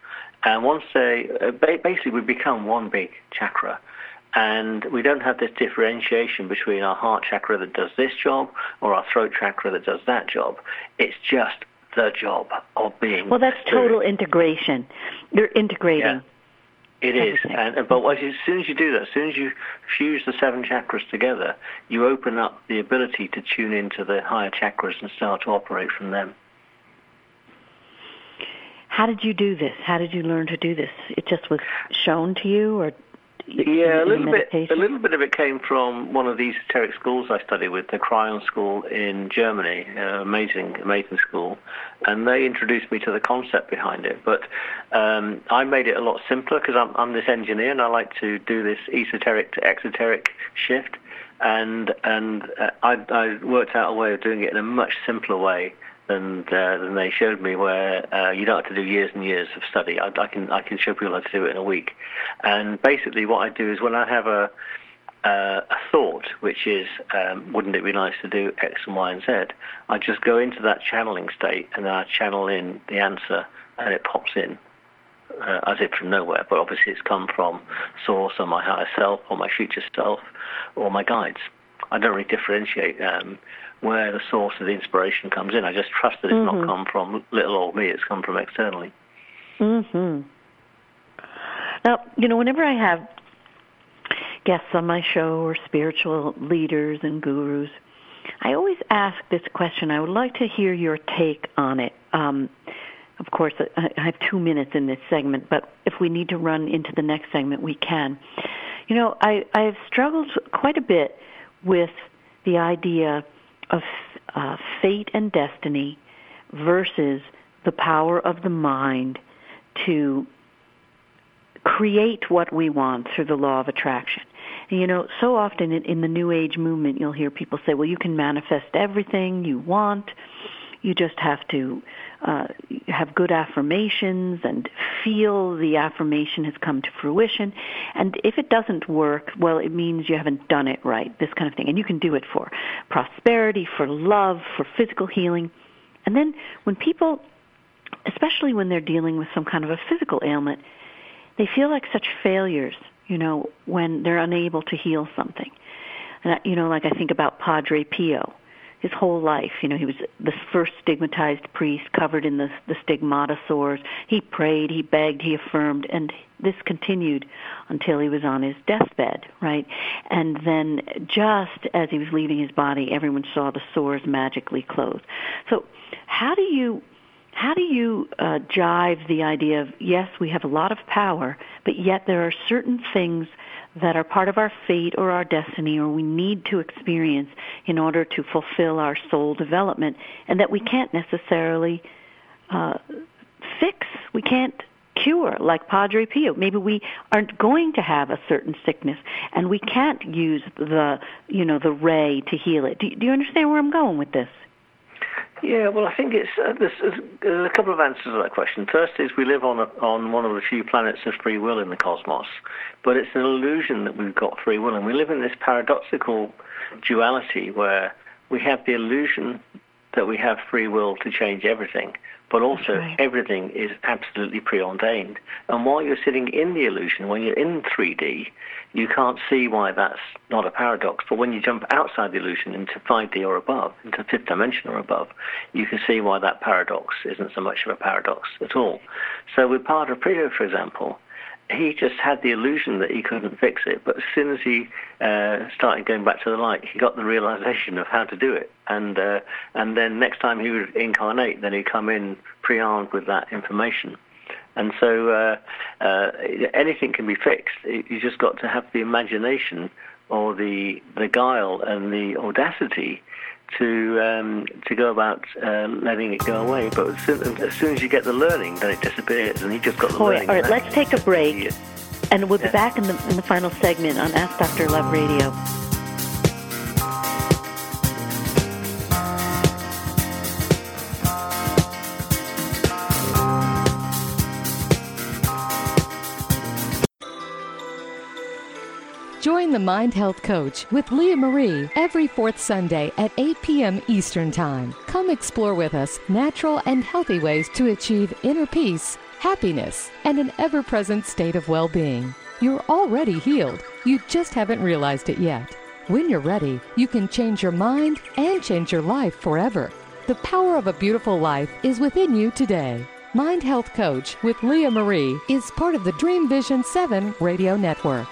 And once they, uh, basically we become one big chakra. And we don't have this differentiation between our heart chakra that does this job or our throat chakra that does that job. It's just the job of being. Well, that's total integration. You're integrating. Yeah. It is, and, but as soon as you do that, as soon as you fuse the seven chakras together, you open up the ability to tune into the higher chakras and start to operate from them. How did you do this? How did you learn to do this? It just was shown to you, or yeah, a little bit. A little bit of it came from one of the esoteric schools I studied with, the Cryon School in Germany. Uh, amazing, amazing school, and they introduced me to the concept behind it. But um, I made it a lot simpler because I'm, I'm this engineer, and I like to do this esoteric to exoteric shift. And and uh, I, I worked out a way of doing it in a much simpler way than uh, than they showed me, where uh, you don't have to do years and years of study. I, I can I can show people how to do it in a week. And basically, what I do is when I have a uh, a thought, which is um, wouldn't it be nice to do X and Y and Z, I just go into that channeling state and then I channel in the answer, and it pops in uh, as if from nowhere. But obviously, it's come from Source or my higher self or my future self or my guides. I don't really differentiate um, where the source of the inspiration comes in. I just trust that it's mm-hmm. not come from little old me, it's come from externally. Mm-hmm. Now, you know, whenever I have guests on my show or spiritual leaders and gurus, I always ask this question. I would like to hear your take on it. Um, of course, I have two minutes in this segment, but if we need to run into the next segment, we can. You know, I, I've struggled quite a bit with the idea of uh, fate and destiny versus the power of the mind to create what we want through the law of attraction. And, you know, so often in, in the New Age movement, you'll hear people say, well, you can manifest everything you want. You just have to uh, have good affirmations and feel the affirmation has come to fruition. And if it doesn't work, well, it means you haven't done it right, this kind of thing. And you can do it for prosperity, for love, for physical healing. And then when people, especially when they're dealing with some kind of a physical ailment, they feel like such failures, you know, when they're unable to heal something. And, you know, like I think about Padre Pio. His whole life, you know, he was the first stigmatized priest covered in the, the stigmata sores. He prayed, he begged, he affirmed, and this continued until he was on his deathbed, right? And then just as he was leaving his body, everyone saw the sores magically close. So how do you how do you uh, jive the idea of, yes, we have a lot of power, but yet there are certain things that are part of our fate or our destiny or we need to experience in order to fulfill our soul development, and that we can't necessarily uh, fix, we can't cure, like Padre Pio. Maybe we aren't going to have a certain sickness, and we can't use the, you know, the ray to heal it. Do, do you understand where I'm going with this? Yeah, well, I think it's uh, there's, there's a couple of answers to that question. First is we live on a, on one of the few planets of free will in the cosmos, but it's an illusion that we've got free will, and we live in this paradoxical duality where we have the illusion that we have free will to change everything, but also right. everything is absolutely preordained. And while you're sitting in the illusion, when you're in three D, you can't see why that's not a paradox. But when you jump outside the illusion into five D or above, into fifth dimension or above, you can see why that paradox isn't so much of a paradox at all. So with Padre Pio, for example, he just had the illusion that he couldn't fix it. But as soon as he uh, started going back to the light, he got the realization of how to do it. And uh, and then next time he would incarnate, then he'd come in pre-armed with that information. And so uh, uh, anything can be fixed. You just got to have the imagination or the the guile and the audacity to um, to go about uh, letting it go away. But as soon, as soon as you get the learning, then it disappears, and you just got the oh, learning. All right, let's take a break, yeah. and we'll be yeah. back in the in the final segment on Ask Doctor Love Radio. Join the Mind Health Coach with Leah Marie every fourth Sunday at eight p.m. Eastern Time. Come explore with us natural and healthy ways to achieve inner peace, happiness, and an ever-present state of well-being. You're already healed. You just haven't realized it yet. When you're ready, you can change your mind and change your life forever. The power of a beautiful life is within you today. Mind Health Coach with Leah Marie is part of the Dream Vision seven radio network.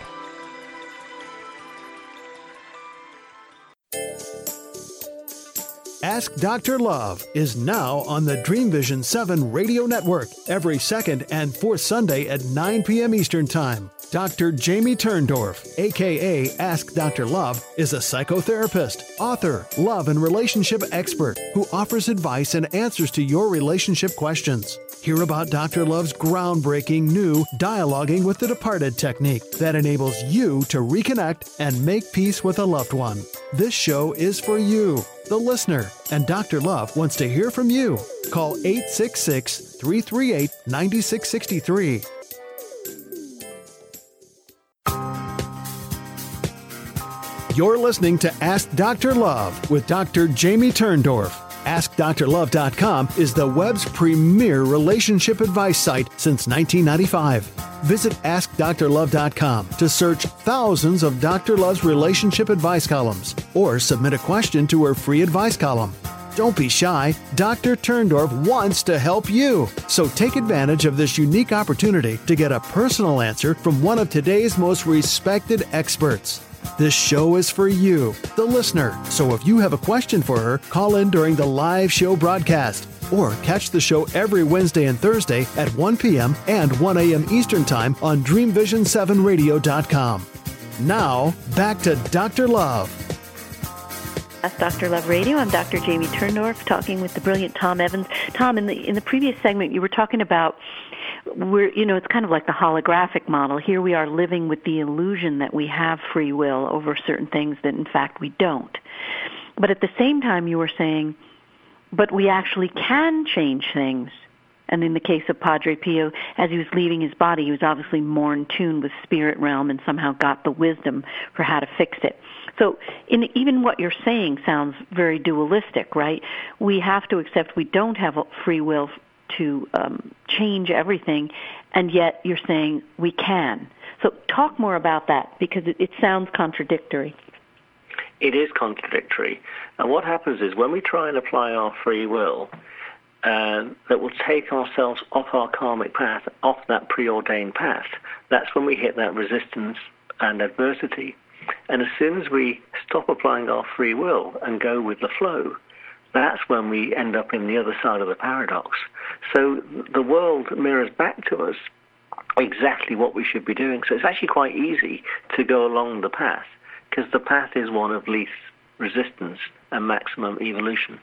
Ask Doctor Love is now on the Dream Vision seven radio network every second and fourth Sunday at nine p.m. Eastern Time. Doctor Jamie Turndorf, a k a. Ask Doctor Love, is a psychotherapist, author, love and relationship expert who offers advice and answers to your relationship questions. Hear about Doctor Love's groundbreaking new Dialoguing with the Departed technique that enables you to reconnect and make peace with a loved one. This show is for you, the listener, and Doctor Love wants to hear from you. Call eight six six, three three eight, nine six six three. You're listening to Ask Doctor Love with Doctor Jamie Turndorf. Ask Dr Love dot com is the web's premier relationship advice site since nineteen ninety-five. Visit Ask Dr Love dot com to search thousands of Doctor Love's relationship advice columns or submit a question to her free advice column. Don't be shy. Doctor Turndorf wants to help you. So take advantage of this unique opportunity to get a personal answer from one of today's most respected experts. This show is for you, the listener. So if you have a question for her, call in during the live show broadcast or catch the show every Wednesday and Thursday at one p.m. and one a.m. Eastern Time on dream vision seven radio dot com. Now, back to Doctor Love. That's Doctor Love Radio. I'm Doctor Jamie Turndorf, talking with the brilliant Tom Evans. Tom, in the in the previous segment, you were talking about we're you know it's kind of like the holographic model. Here we are living with the illusion that we have free will over certain things that in fact we don't. But at the same time, you were saying, but we actually can change things. And in the case of Padre Pio, as he was leaving his body, he was obviously more in tune with spirit realm and somehow got the wisdom for how to fix it. So in, even what you're saying sounds very dualistic, right? We have to accept we don't have free will to um, change everything, and yet you're saying we can. So talk more about that, because it, it sounds contradictory. It is contradictory. And what happens is when we try and apply our free will, uh, that will take ourselves off our karmic path, off that preordained path, that's when we hit that resistance and adversity. And as soon as we stop applying our free will and go with the flow, that's when we end up in the other side of the paradox. So the world mirrors back to us exactly what we should be doing. So it's actually quite easy to go along the path, because the path is one of least resistance and maximum evolution.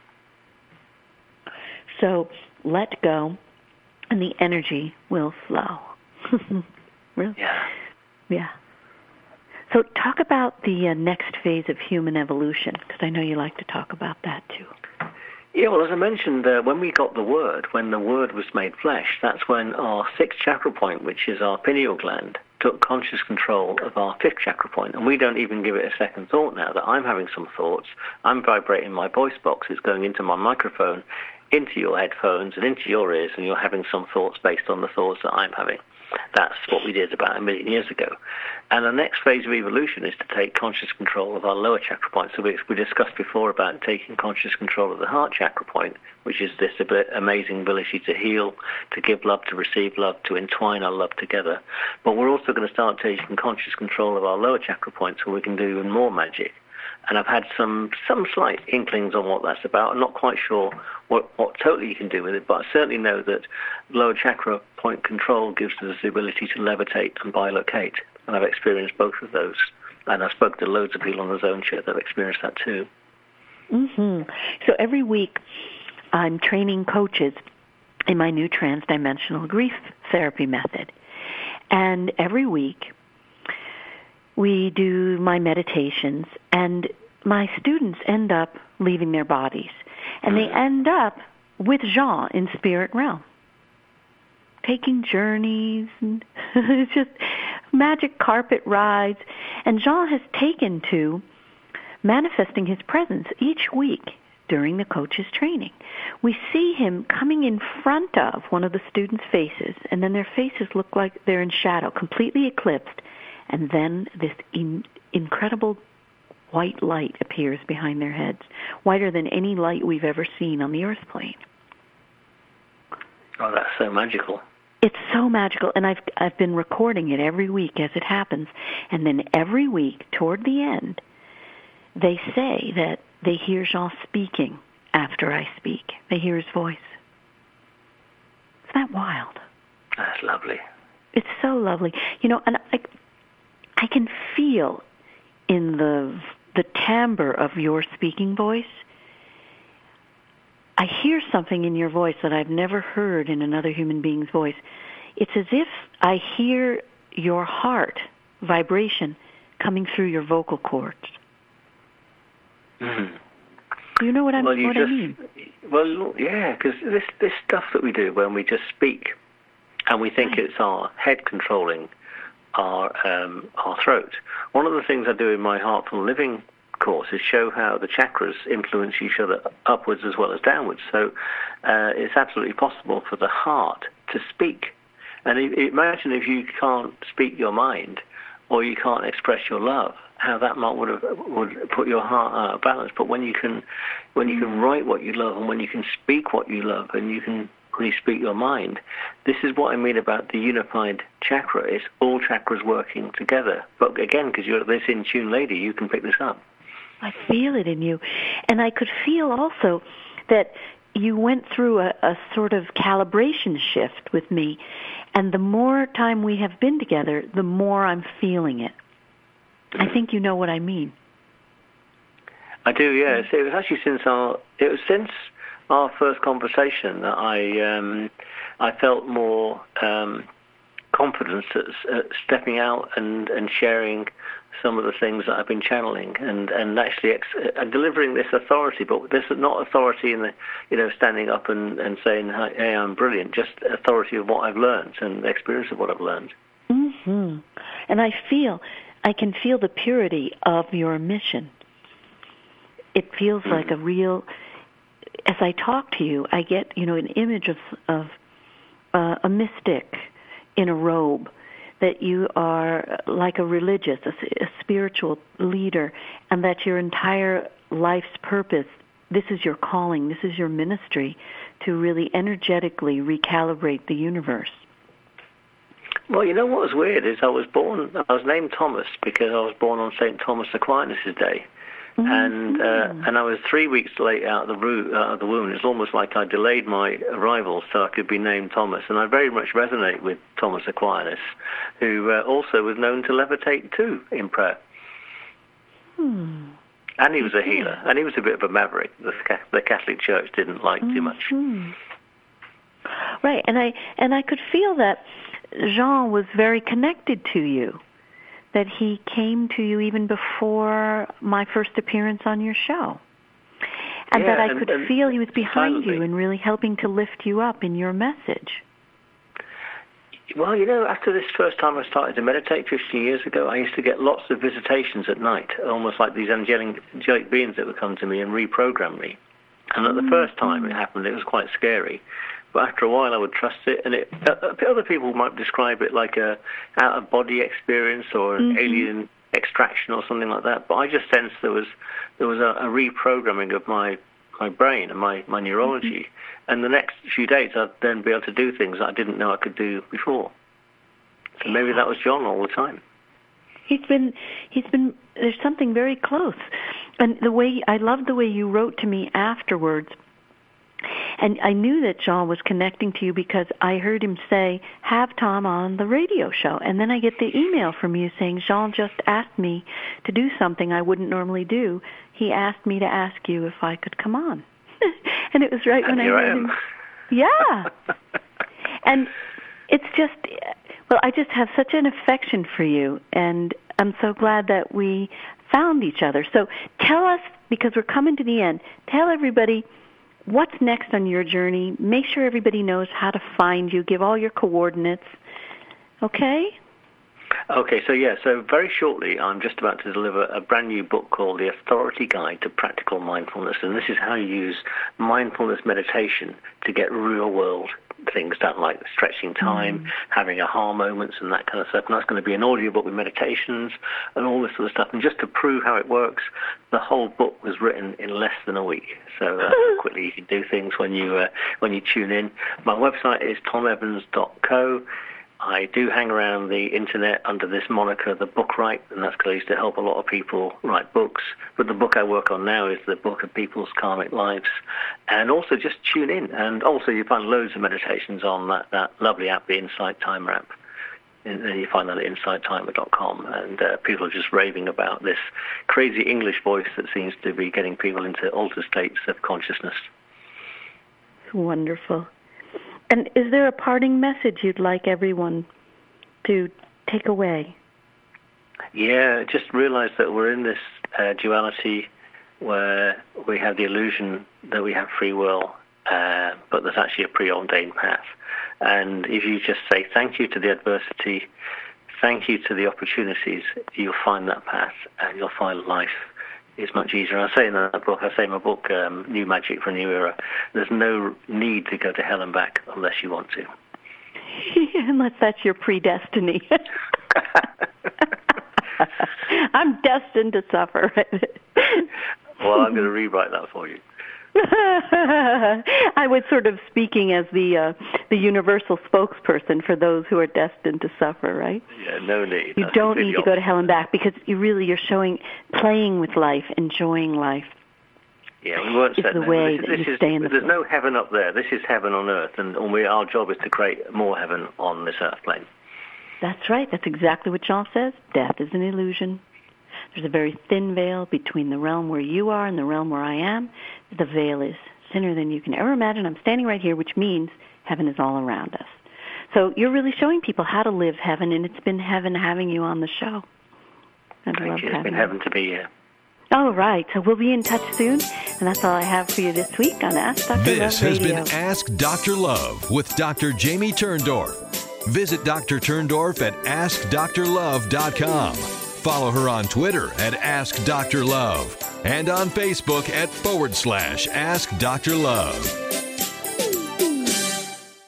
So let go, and the energy will flow. Really? Yeah. Yeah. So talk about the uh, next phase of human evolution, because I know you like to talk about that too. Yeah, well, as I mentioned, uh, when we got the Word, when the Word was made flesh, that's when our sixth chakra point, which is our pineal gland, took conscious control of our fifth chakra point. And we don't even give it a second thought now that I'm having some thoughts. I'm vibrating my voice box. It's going into my microphone, into your headphones, and into your ears, and you're having some thoughts based on the thoughts that I'm having. That's what we did about a million years ago. And the next phase of evolution is to take conscious control of our lower chakra point. So we, we discussed before about taking conscious control of the heart chakra point, which is this amazing ability to heal, to give love, to receive love, to entwine our love together. But we're also going to start taking conscious control of our lower chakra point so we can do even more magic. And I've had some some slight inklings on what that's about. I'm not quite sure what, what totally you can do with it, but I certainly know that lower chakra point control gives us the ability to levitate and bilocate. And I've experienced both of those. And I spoke to loads of people on the Zone Show that have experienced that too. Mm-hmm. So every week I'm training coaches in my new transdimensional grief therapy method. And every week we do my meditations, and my students end up leaving their bodies. And they end up with Jean in spirit realm, taking journeys, and it's just magic carpet rides. And Jean has taken to manifesting his presence each week during the coach's training. We see him coming in front of one of the students' faces, and then their faces look like they're in shadow, completely eclipsed, and then this in, incredible white light appears behind their heads, whiter than any light we've ever seen on the earth plane. Oh, that's so magical. It's so magical, and I've I've been recording it every week as it happens, and then every week, toward the end, they say that they hear Jean speaking after I speak. They hear his voice. Isn't that wild? That's lovely. It's so lovely. You know, and I, I can feel in the the timbre of your speaking voice, I hear something in your voice that I've never heard in another human being's voice. It's as if I hear your heart vibration coming through your vocal cords. Mm-hmm. Do you know what, I'm, well, you what just, I mean? Well, yeah, because this, this stuff that we do when we just speak and we think right. it's our head controlling our um, our throat. One of the things I do in my Heartful Living course is show how the chakras influence each other upwards as well as downwards. So uh, it's absolutely possible for the heart to speak. And imagine if you can't speak your mind or you can't express your love, how that might would have would put your heart out of balance. But when you can when you can write what you love and when you can speak what you love and you can really speak your mind, this is what I mean about the unified chakra. It's all chakras working together. But again, because you're this in-tune lady, you can pick this up. I feel it in you. And I could feel also that you went through a, a sort of calibration shift with me. And the more time we have been together, the more I'm feeling it. I think you know what I mean. I do, yes. It was actually since our it was since our first conversation that I um, I felt more um, confidence at, at stepping out and, and sharing some of the things that I've been channeling and and actually ex- uh, delivering this authority, but this is not authority in the you know standing up and, and saying hey I'm brilliant, just authority of what I've learned and experience of what I've learned. Mm-hmm. And I feel. I can feel the purity of your mission. It feels mm-hmm. like a real, as I talk to you, I get, you know, an image of, of uh, a mystic in a robe, that you are like a religious, a, a spiritual leader, and that your entire life's purpose, this is your calling, this is your ministry, to really energetically recalibrate the universe. Well, you know what was weird is I was born, I was named Thomas because I was born on Saint Thomas Aquinas' day. Mm-hmm. And uh, and I was three weeks late out of the, ro- out of the womb. It's almost like I delayed my arrival so I could be named Thomas. And I very much resonate with Thomas Aquinas, who uh, also was known to levitate too in prayer. Hmm. And he was a healer. And he was a bit of a maverick. The, the Catholic Church didn't like mm-hmm. too much. Right. And I and I could feel that Jean was very connected to you, that he came to you even before my first appearance on your show, and yeah, that I and, could and feel he was behind silently. you and really helping to lift you up in your message. Well, you know, after this first time I started to meditate fifteen years ago, I used to get lots of visitations at night, almost like these angelic, angelic beings that would come to me and reprogram me. And at the mm-hmm. first time it happened, it was quite scary. But after a while, I would trust it, and it, uh, other people might describe it like a out-of-body experience or an mm-hmm. alien extraction or something like that. But I just sensed there was there was a, a reprogramming of my my brain and my, my neurology. Mm-hmm. And the next few days, I'd then be able to do things that I didn't know I could do before. So maybe that was John all the time. He's been he's been. There's something very close, and the way I loved the way you wrote to me afterwards. And I knew that Jean was connecting to you because I heard him say, have Tom on the radio show. And then I get the email from you saying, Jean just asked me to do something I wouldn't normally do. He asked me to ask you if I could come on. And it was right and when here I heard I am. him. Yeah. And it's just, well, I just have such an affection for you. And I'm so glad that we found each other. So tell us, because we're coming to the end, tell everybody what's next on your journey. Make sure everybody knows how to find you. Give all your coordinates. Okay? Okay, so yeah, so very shortly I'm just about to deliver a brand new book called The Authority Guide to Practical Mindfulness, and this is how you use mindfulness meditation to get real-world things done, like stretching time, mm. having aha moments and that kind of stuff. And that's going to be an audiobook with meditations and all this sort of stuff. And just to prove how it works, the whole book was written in less than a week. So uh, how quickly you can do things when you uh, when you tune in. My website is tom evans dot co. I do hang around the internet under this moniker, The Book Write, and that's because I used to help a lot of people write books. But the book I work on now is the Book of People's Karmic Lives. And also just tune in. And also you find loads of meditations on that, that lovely app, the Insight Timer app. And you find that at insight timer dot com. And uh, people are just raving about this crazy English voice that seems to be getting people into altered states of consciousness. Wonderful. And is there a parting message you'd like everyone to take away? Yeah, just realize that we're in this uh, duality where we have the illusion that we have free will, uh, but there's actually a preordained path. And if you just say thank you to the adversity, thank you to the opportunities, you'll find that path and you'll find life is much easier. I say in that book, I say in my book, um, New Magic for a New Era, there's no need to go to hell and back unless you want to. Unless that's your predestiny. I'm destined to suffer. Well, I'm going to rewrite that for you. I was sort of speaking as the uh, the universal spokesperson for those who are destined to suffer, right? Yeah, no need. You That's don't need to opposite. go to hell and back because you really you're showing playing with life, enjoying life. Yeah, we weren't is set the there. way This, that this you is, stay in the there's flow. no heaven up there. This is heaven on earth, and, and we, our job is to create more heaven on this earth plane. That's right. That's exactly what Jean says. Death is an illusion. There's a very thin veil between the realm where you are and the realm where I am. The veil is thinner than you can ever imagine. I'm standing right here, which means heaven is all around us. So you're really showing people how to live heaven, and it's been heaven having you on the show. I Thank love you. It's having been you. heaven to be here. All right. So we'll be in touch soon, and that's all I have for you this week on Ask Doctor This Love has Radio. been Ask Doctor Love with Doctor Jamie Turndorf. Visit Doctor Turndorf at ask dr love dot com. Follow her on Twitter at Ask Doctor Love and on Facebook at forward slash Ask Doctor Love.